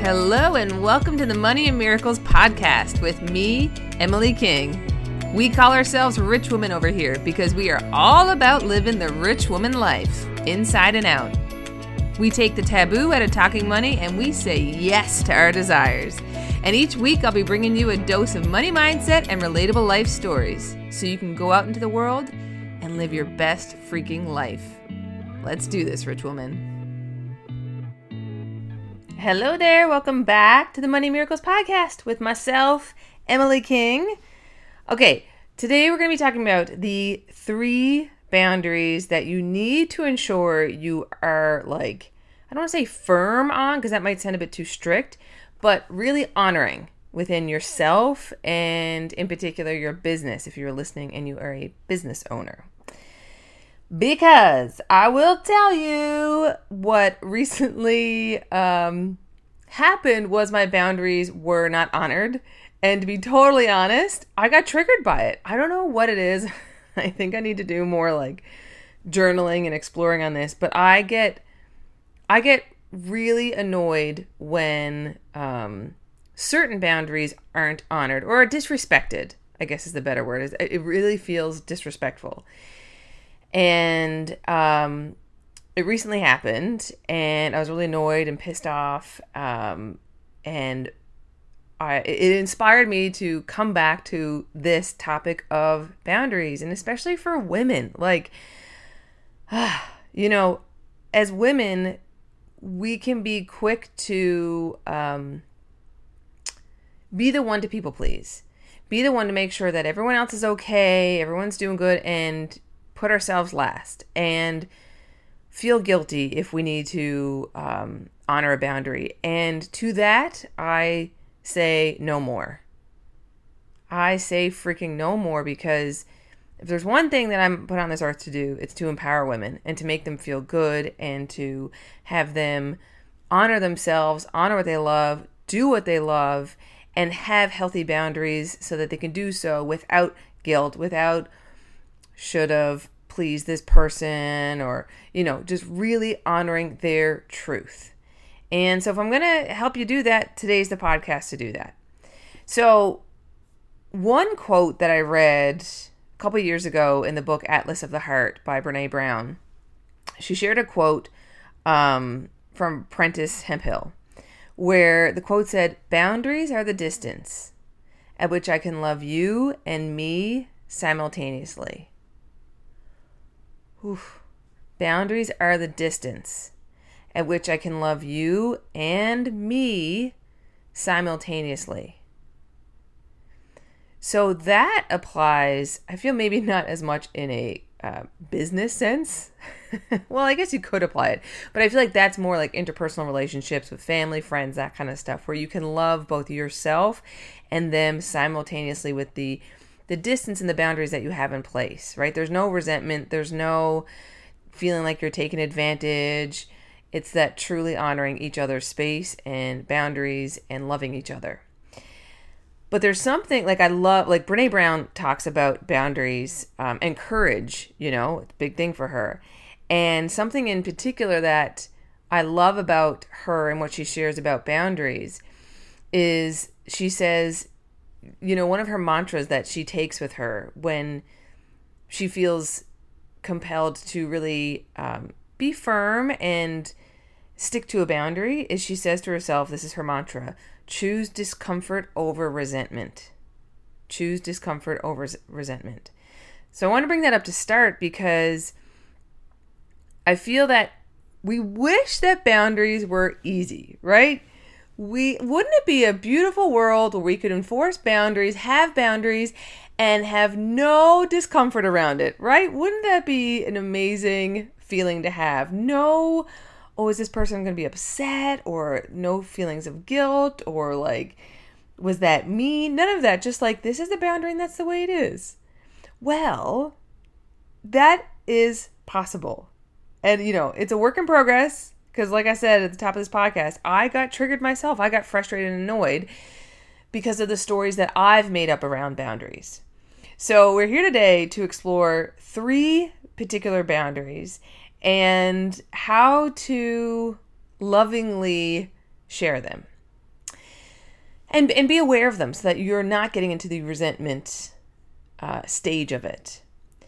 Hello and welcome to the Money and Miracles podcast with me, Emily King. We call ourselves rich women over here because we are all about living the rich woman life, inside and out. We take the taboo out of talking money and we say yes to our desires. And each week I'll be bringing you a dose of money mindset and relatable life stories so you can go out into the world and live your best freaking life. Let's do this, rich woman. Hello there, welcome back to the Money Miracles podcast with myself, Emily King. Okay, today we're going to be talking about the 3 boundaries that you need to ensure you are I don't want to say firm on because that might sound a bit too strict, but really honoring within yourself and in particular your business if you're listening and you are a business owner. Because I will tell you what recently happened was my boundaries were not honored. And to be totally honest, I got triggered by it. I don't know what it is. I think I need to do more journaling and exploring on this. But I get really annoyed when certain boundaries aren't honored or disrespected, I guess is the better word. It really feels disrespectful. And it recently happened, and I was really annoyed and pissed off, and it inspired me to come back to this topic of boundaries, and especially for women. As women, we can be quick to be the one to people please, be the one to make sure that everyone else is okay, everyone's doing good, and put ourselves last and feel guilty if we need to honor a boundary. And to that, I say no more. I say freaking no more, because if there's one thing that I'm put on this earth to do, it's to empower women and to make them feel good and to have them honor themselves, honor what they love, do what they love, and have healthy boundaries so that they can do so without guilt, without should have pleased this person, or, just really honoring their truth. And so if I'm going to help you do that, today's the podcast to do that. So one quote that I read a couple years ago in the book Atlas of the Heart by Brené Brown, she shared a quote from Prentice Hemphill, where the quote said, "Boundaries are the distance at which I can love you and me simultaneously." Oof. Boundaries are the distance at which I can love you and me simultaneously. So that applies, I feel maybe not as much in a business sense. Well, I guess you could apply it, but I feel like that's more like interpersonal relationships with family, friends, that kind of stuff, where you can love both yourself and them simultaneously with the distance and the boundaries that you have in place, right? There's no resentment. There's no feeling like you're taking advantage. It's that truly honoring each other's space and boundaries and loving each other. But there's something I love, Brené Brown talks about boundaries and courage, it's a big thing for her. And something in particular that I love about her and what she shares about boundaries is she says, one of her mantras that she takes with her when she feels compelled to really be firm and stick to a boundary is she says to herself, this is her mantra, choose discomfort over resentment. Choose discomfort over resentment. So I want to bring that up to start because I feel that we wish that boundaries were easy, right? Wouldn't it be a beautiful world where we could enforce boundaries, have boundaries, and have no discomfort around it, right? Wouldn't that be an amazing feeling to have? No, is this person going to be upset? Or no feelings of guilt? Or was that mean? None of that. Just this is the boundary and that's the way it is. Well, that is possible. And, it's a work in progress. Because like I said at the top of this podcast, I got triggered myself. I got frustrated and annoyed because of the stories that I've made up around boundaries. So we're here today to explore 3 particular boundaries and how to lovingly share them. and be aware of them so that you're not getting into the resentment stage of it.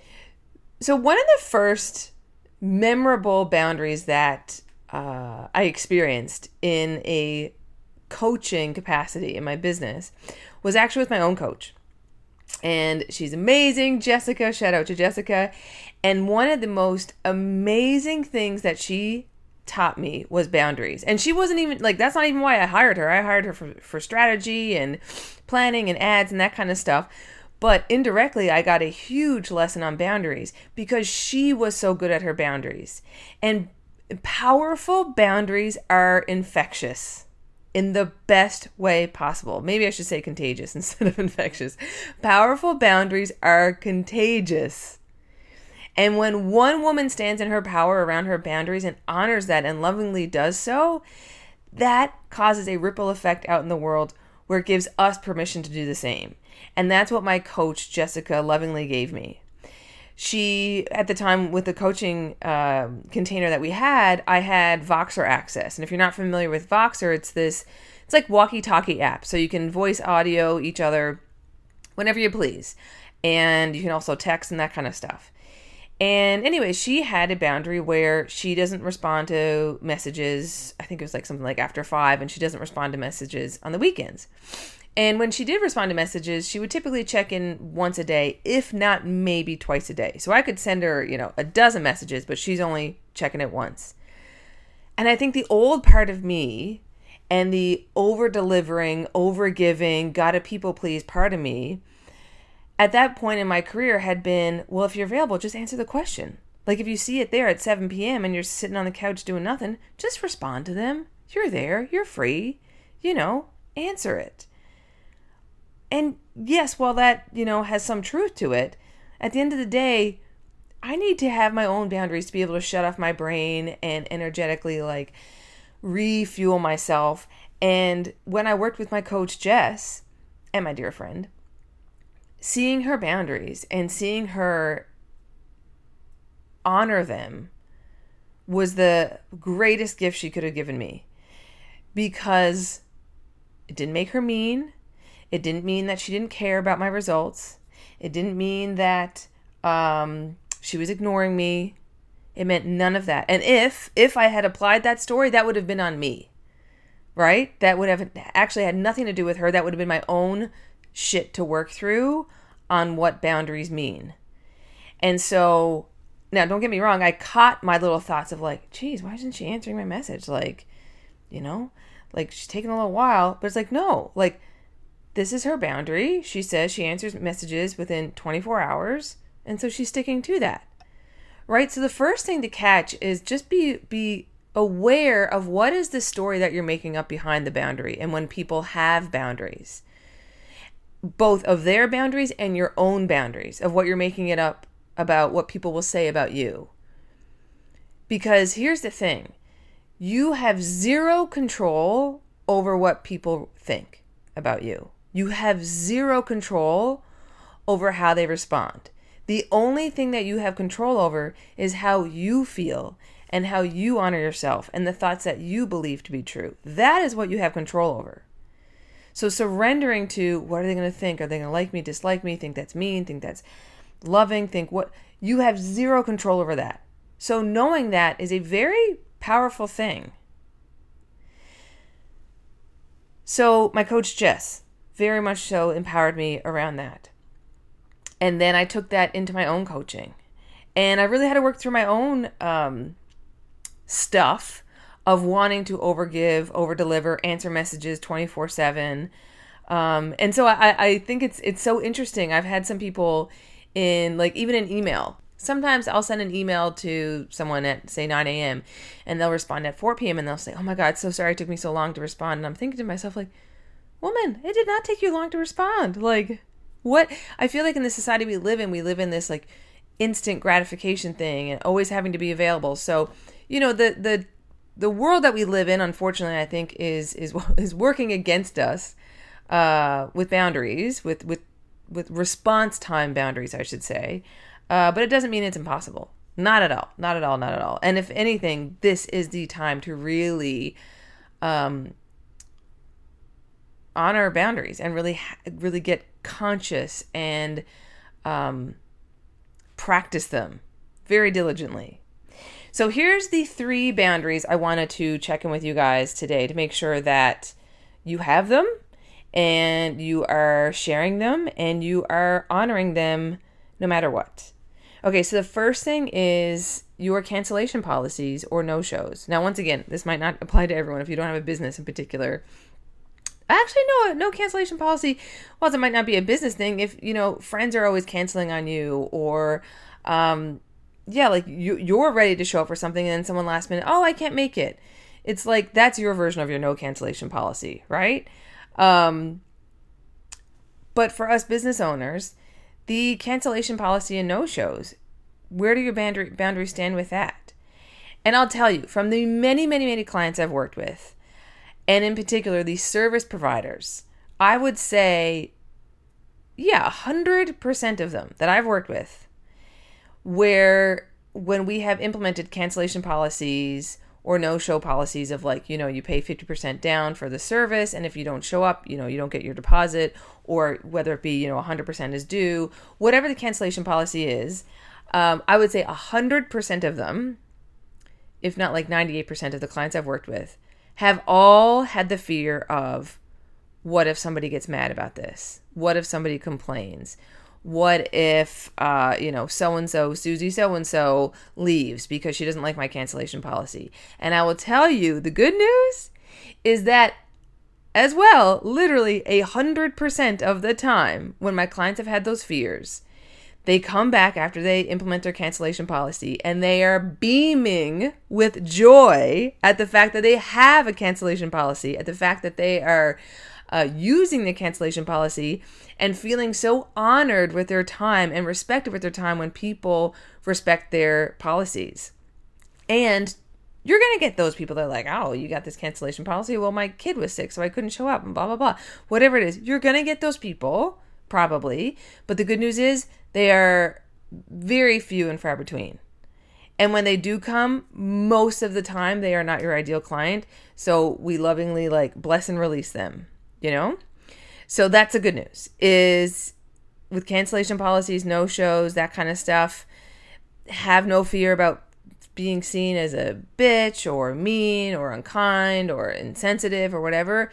So one of the first memorable boundaries that I experienced in a coaching capacity in my business was actually with my own coach. And she's amazing, Jessica. Shout out to Jessica. And one of the most amazing things that she taught me was boundaries. And she wasn't even like, that's not even why I hired her. I hired her for strategy and planning and ads and that kind of stuff. But indirectly, I got a huge lesson on boundaries because she was so good at her boundaries. And powerful boundaries are infectious in the best way possible. Maybe I should say contagious instead of infectious. Powerful boundaries are contagious. And when one woman stands in her power around her boundaries and honors that and lovingly does so, that causes a ripple effect out in the world where it gives us permission to do the same. And that's what my coach, Jessica, lovingly gave me. She, at the time with the coaching container that we had, I had Voxer access. And if you're not familiar with Voxer, it's like walkie-talkie app. So you can voice audio each other whenever you please. And you can also text and that kind of stuff. And anyway, she had a boundary where she doesn't respond to messages. I think it was like something like after 5, and she doesn't respond to messages on the weekends. And when she did respond to messages, she would typically check in once a day, if not maybe twice a day. So I could send her, a dozen messages, but she's only checking it once. And I think the old part of me and the over-delivering, over-giving, gotta people-please part of me at that point in my career had been, well, if you're available, just answer the question. Like if you see it there at 7 p.m. and you're sitting on the couch doing nothing, just respond to them. You're there. You're free. Answer it. And yes, while that, has some truth to it, at the end of the day, I need to have my own boundaries to be able to shut off my brain and energetically refuel myself. And when I worked with my coach, Jess, and my dear friend, seeing her boundaries and seeing her honor them was the greatest gift she could have given me, because it didn't make her mean. It didn't mean that she didn't care about my results. It didn't mean that she was ignoring me. It meant none of that. And if I had applied that story, that would have been on me, right? That would have actually had nothing to do with her. That would have been my own shit to work through on what boundaries mean. And so, now don't get me wrong, I caught my little thoughts of geez, why isn't she answering my message? She's taking a little while, but it's no, this is her boundary. She says she answers messages within 24 hours, and so she's sticking to that. Right? So the first thing to catch is just be aware of what is the story that you're making up behind the boundary, and when people have boundaries, both of their boundaries and your own boundaries, of what you're making it up about, what people will say about you. Because here's the thing, you have zero control over what people think about you. You have zero control over how they respond. The only thing that you have control over is how you feel and how you honor yourself and the thoughts that you believe to be true. That is what you have control over. So surrendering to, what are they going to think? Are they going to like me, dislike me, think that's mean, think that's loving, think what? You have zero control over that. So knowing that is a very powerful thing. So my coach, Jess, very much so empowered me around that. And then I took that into my own coaching. And I really had to work through my own stuff of wanting to overgive, overdeliver, answer messages 24/7. And so I think it's so interesting. I've had some people in, even an email. Sometimes I'll send an email to someone at, say, 9 a.m. and they'll respond at 4 p.m. and they'll say, oh my God, so sorry it took me so long to respond. And I'm thinking to myself, woman, it did not take you long to respond. What? I feel like in the society we live in this instant gratification thing and always having to be available. So, the world that we live in, unfortunately, I think is working against us with boundaries, with response time boundaries, I should say. But it doesn't mean it's impossible. Not at all. Not at all. Not at all. And if anything, this is the time to really honor boundaries and really get conscious and practice them very diligently. So here's the 3 boundaries I wanted to check in with you guys today to make sure that you have them and you are sharing them and you are honoring them no matter what. Okay, so the first thing is your cancellation policies or no-shows. Now, once again, this might not apply to everyone if you don't have a business in particular. Actually, no cancellation policy. Well, it might not be a business thing if, friends are always canceling on you or, like you're ready to show up for something and then someone last minute, oh, I can't make it. It's like, that's your version of your no cancellation policy, right? But for us business owners, the cancellation policy and no-shows, where do your boundaries stand with that? And I'll tell you, from the many, many, many clients I've worked with, and in particular, the service providers, I would say, 100% of them that I've worked with, where when we have implemented cancellation policies or no-show policies of you pay 50% down for the service, and if you don't show up, you don't get your deposit, or whether it be, 100% is due, whatever the cancellation policy is, I would say 100% of them, if not 98% of the clients I've worked with, have all had the fear of, what if somebody gets mad about this? What if somebody complains? What if, so-and-so, Susie so-and-so leaves because she doesn't like my cancellation policy? And I will tell you, the good news is that as well, literally 100% of the time when my clients have had those fears, they come back after they implement their cancellation policy and they are beaming with joy at the fact that they have a cancellation policy, at the fact that they are using the cancellation policy and feeling so honored with their time and respected with their time when people respect their policies. And you're going to get those people that are like, oh, you got this cancellation policy? Well, my kid was sick, so I couldn't show up and blah, blah, blah. Whatever it is, you're going to get those people, probably. But the good news is they are very few and far between. And when they do come, most of the time, they are not your ideal client. So we lovingly bless and release them, So that's the good news, is with cancellation policies, no shows, that kind of stuff, have no fear about being seen as a bitch or mean or unkind or insensitive or whatever.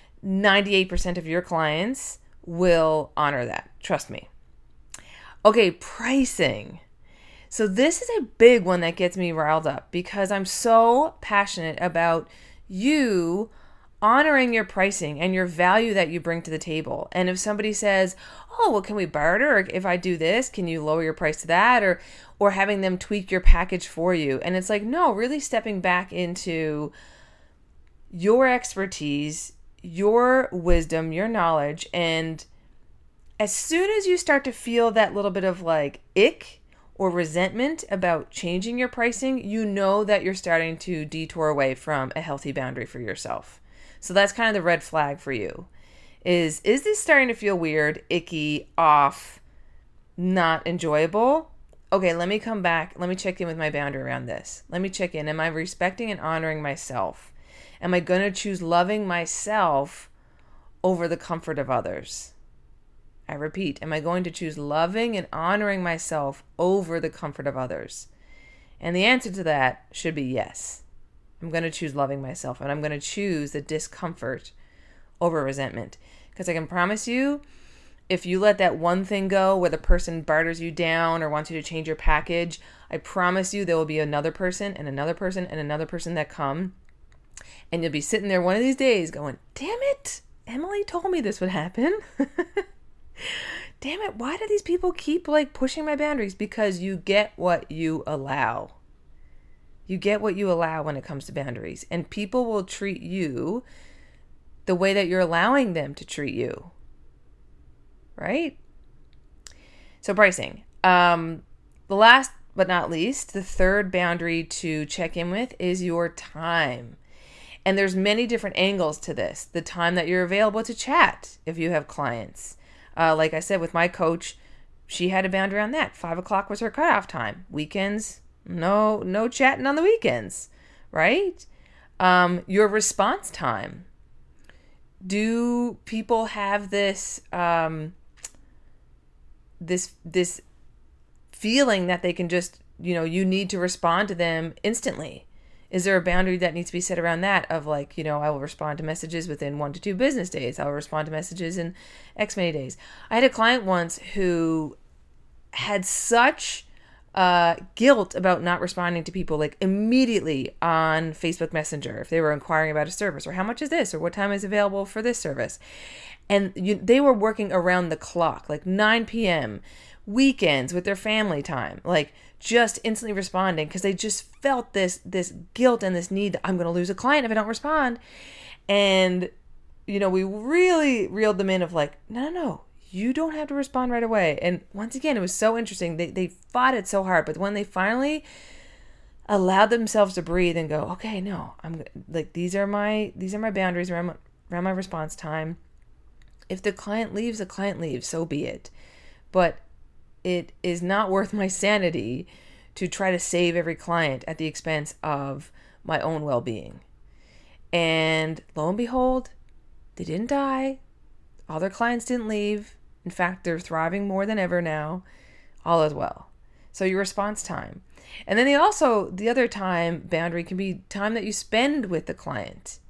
98% of your clients will honor that. Trust me. Okay, pricing. So this is a big one that gets me riled up because I'm so passionate about you honoring your pricing and your value that you bring to the table. And if somebody says, oh, well, can we barter? Or if I do this, can you lower your price to that? Or having them tweak your package for you. And it's no, really stepping back into your expertise, your wisdom, your knowledge. And as soon as you start to feel that little bit of ick or resentment about changing your pricing, you know that you're starting to detour away from a healthy boundary for yourself. So that's kind of the red flag for you. Is this starting to feel weird, icky, off, not enjoyable? Okay, let me come back. Let me check in with my boundary around this. Let me check in. Am I respecting and honoring myself? Am I going to choose loving myself over the comfort of others? I repeat, am I going to choose loving and honoring myself over the comfort of others? And the answer to that should be yes. I'm going to choose loving myself, and I'm going to choose the discomfort over resentment. Because I can promise you, if you let that one thing go where the person barters you down or wants you to change your package, I promise you there will be another person and another person and another person that come. And you'll be sitting there one of these days going, damn it, Emily told me this would happen. Damn it, why do these people keep pushing my boundaries? Because you get what you allow. You get what you allow when it comes to boundaries. And people will treat you the way that you're allowing them to treat you. Right? So pricing. The last but not least, the third boundary to check in with is your time. And there's many different angles to this. The time that you're available to chat if you have clients. Like I said, with my coach, she had a boundary on that. 5 o'clock was her cutoff time. Weekends, no chatting on the weekends, right? Your response time. Do people have this this feeling that they can just, you need to respond to them instantly? Is there a boundary that needs to be set around that of like, I will respond to messages within 1 to 2 business days. I will respond to messages in X many days. I had a client once who had such guilt about not responding to people like immediately on Facebook Messenger if they were inquiring about a service, or how much is this, or what time is available for this service. And they were working around the clock, like 9 p.m., weekends with their family time, like just instantly responding because they just felt this guilt and this need that I'm going to lose a client if I don't respond. And, we really reeled them in of like, no, you don't have to respond right away. And once again, it was so interesting. They fought it so hard, but when they finally allowed themselves to breathe and go, okay, no, I'm like, these are my boundaries around my response time. If the client leaves, so be it. But it is not worth my sanity to try to save every client at the expense of my own well-being. And lo and behold, they didn't die. All their clients didn't leave. In fact, they're thriving more than ever now. All is well. So your response time. And then the other time boundary can be time that you spend with the client,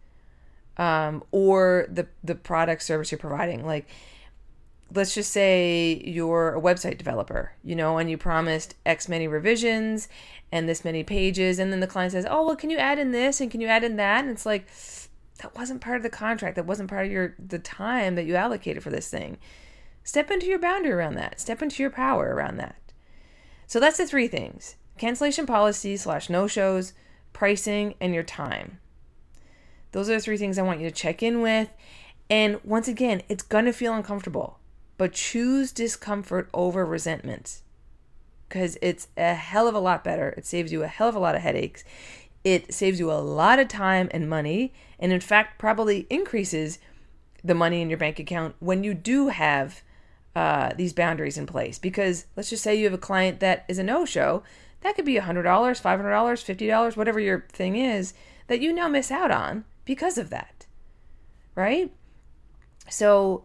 or the product service you're providing. Like, let's just say you're a website developer, and you promised X many revisions and this many pages. And then the client says, oh, well, can you add in this and can you add in that? And it's like, that wasn't part of the contract. That wasn't part of the time that you allocated for this thing. Step into your boundary around that. Step into your power around that. So that's the 3 things: cancellation policy / no-shows, pricing, and your time. Those are the 3 things I want you to check in with. And once again, it's going to feel uncomfortable, but choose discomfort over resentment, because it's a hell of a lot better. It saves you a hell of a lot of headaches. It saves you a lot of time and money, and in fact, probably increases the money in your bank account when you do have these boundaries in place. Because let's just say you have a client that is a no-show. That could be $100, $500, $50, whatever your thing is, that you now miss out on because of that, right? So,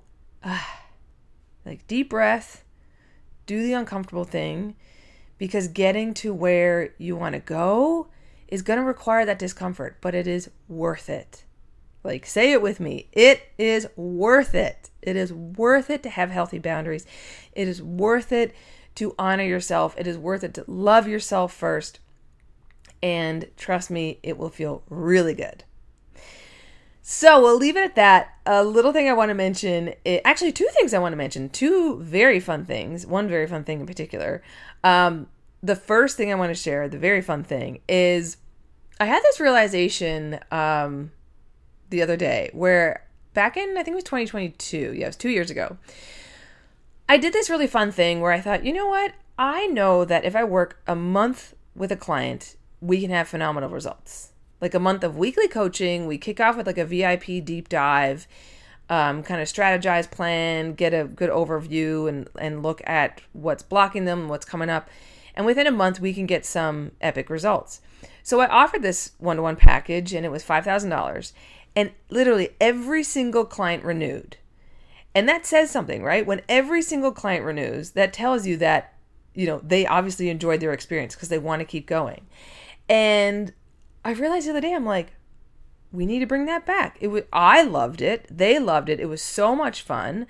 like, deep breath, do the uncomfortable thing, because getting to where you want to go is going to require that discomfort, but it is worth it. Like, say it with me. It is worth it. It is worth it to have healthy boundaries. It is worth it to honor yourself. It is worth it to love yourself first. And trust me, it will feel really good. So we'll leave it at that. A little thing I want to mention, actually 2 things I want to mention, 2 very fun things, one very fun thing in particular. The first thing I want to share, the very fun thing, is I had this realization the other day where back in, I think it was 2022, it was 2 years ago, I did this really fun thing where I thought, you know what? I know that if I work a month with a client, we can have phenomenal results. Like a month of weekly coaching, we kick off with like a VIP deep dive, kind of strategize, plan, get a good overview and look at what's blocking them, what's coming up. And within a month, we can get some epic results. So I offered this one-to-one package, and it was $5,000. And literally every single client renewed. And that says something, right? When every single client renews, that tells you that, they obviously enjoyed their experience because they want to keep going. And I realized the other day, I'm like, we need to bring that back. I loved it. They loved it. It was so much fun.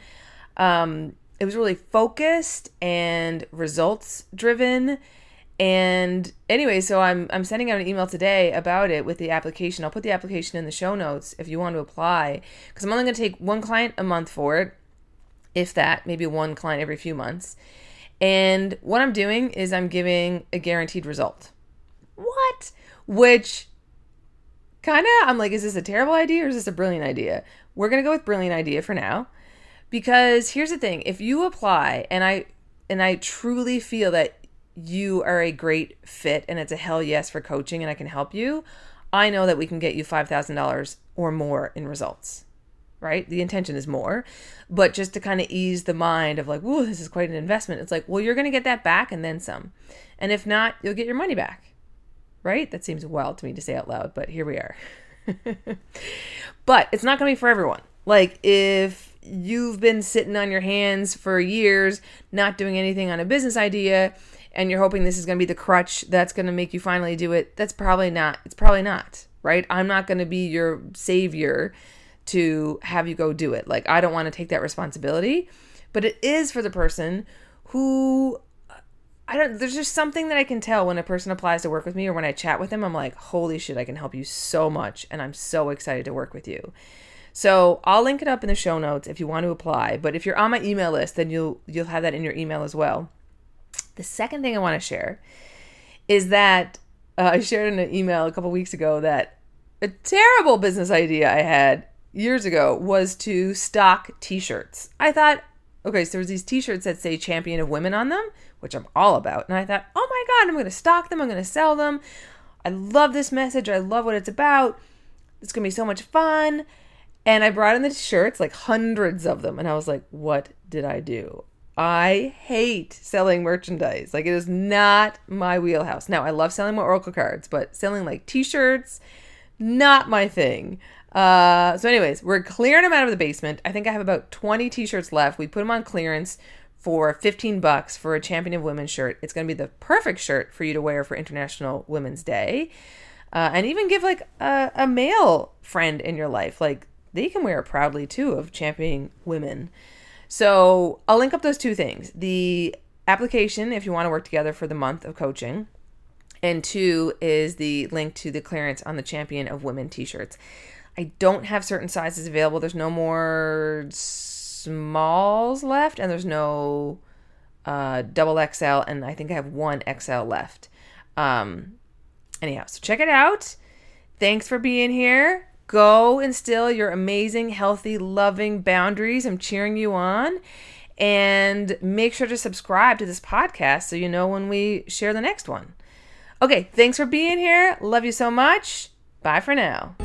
It was really focused and results driven. And anyway, so I'm sending out an email today about it with the application. I'll put the application in the show notes if you want to apply, because I'm only going to take 1 client a month for it, if that, maybe 1 client every few months. And what I'm doing is I'm giving a guaranteed result. What? Which kind of, I'm like, is this a terrible idea or is this a brilliant idea? We're going to go with brilliant idea for now, because here's the thing. If you apply and I truly feel that you are a great fit and it's a hell yes for coaching and I can help you, I know that we can get you $5,000 or more in results, right? The intention is more, but just to kind of ease the mind of like, whoa, this is quite an investment. It's like, well, you're going to get that back and then some. And if not, you'll get your money back, right? That seems wild to me to say out loud, but here we are. But it's not going to be for everyone. Like if you've been sitting on your hands for years, not doing anything on a business idea, and you're hoping this is going to be the crutch that's going to make you finally do it, that's probably not. It's probably not, right? I'm not going to be your savior to have you go do it. Like, I don't want to take that responsibility, but it is for the person who, there's just something that I can tell when a person applies to work with me or when I chat with them. I'm like, holy shit, I can help you so much. And I'm so excited to work with you. So I'll link it up in the show notes if you want to apply. But if you're on my email list, then you'll have that in your email as well. The second thing I want to share is that I shared in an email a couple weeks ago that a terrible business idea I had years ago was to stock t-shirts. I thought, okay, so there's these t-shirts that say Champion of Women on them, which I'm all about. And I thought, oh my God, I'm going to stock them. I'm going to sell them. I love this message. I love what it's about. It's going to be so much fun. And I brought in the shirts, like hundreds of them. And I was like, what did I do? I hate selling merchandise. Like, it is not my wheelhouse. Now, I love selling my Oracle cards, but selling like t-shirts, not my thing. So anyways, we're clearing them out of the basement. I think I have about 20 t-shirts left. We put them on clearance for $15 for a Champion of Women shirt. It's going to be the perfect shirt for you to wear for International Women's Day. And even give like a male friend in your life. Like, they can wear it proudly too, of championing women. So I'll link up those two things. The application, if you want to work together for the month of coaching. And 2 is the link to the clearance on the Champion of Women t-shirts. I don't have certain sizes available. There's no more smalls left, and there's no double XL, and I think I have 1 XL left. Anyhow, so check it out. Thanks for being here. Go instill your amazing, healthy, loving boundaries. I'm cheering you on. And make sure to subscribe to this podcast so you know when we share the next one. Okay, thanks for being here. Love you so much. Bye for now.